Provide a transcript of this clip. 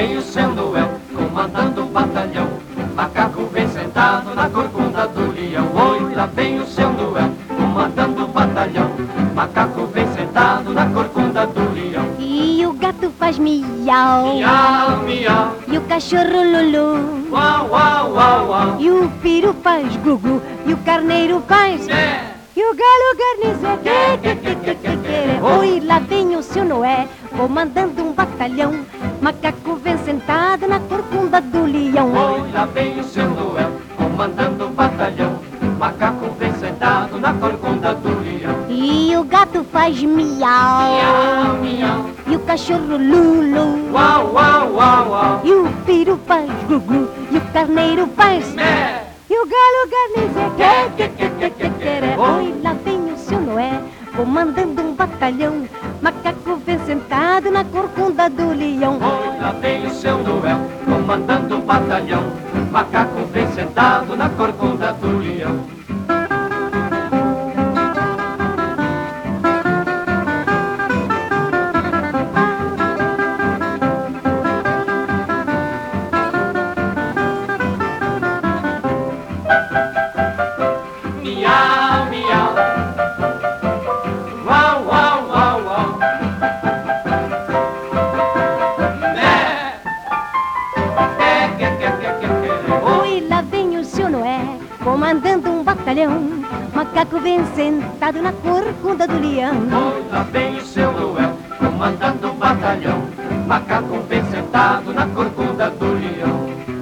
vem o seu Noel, comandando o batalhão. Macaco vem sentado na corcunda do leão. Oi, lá vem o seu Noel, comandando o batalhão. Macaco vem sentado na corcunda do leão. E o gato faz miau, Miau, miau, e o cachorro lulu, uau, uau, uau, uau. e o peru faz glu-glu, e o carneiro faz... É. E o galo garniza, oi, lá vem o seu Noé, comandando um batalhão. Macaco vem sentado na corcunda do leão. Oi, lá vem o seu Noel, comandando o batalhão. Macaco vem sentado na corcunda do leão. E o gato faz miau, Miau, miau, e o cachorro lulu, uau, uau, uau, uau. e o peru faz glu-glu, e o carneiro faz... Mé. E o galo garniza, oi, lá vem o seu Noé, comandando um batalhão. Macaco vem sentado na corcunda do leão. Oi, lá vem o seu Noel, comandando o batalhão. Macaco vem sentado na corcunda do leão. Miau, miau, uau, uau, uau, uau. Mé. Oi, lá vem o seu Noé, comandando um batalhão. Macaco vem sentado na corcunda do leão. Oi, lá vem o seu Noel, comandando o batalhão. Macaco vem sentado na corcunda do leão.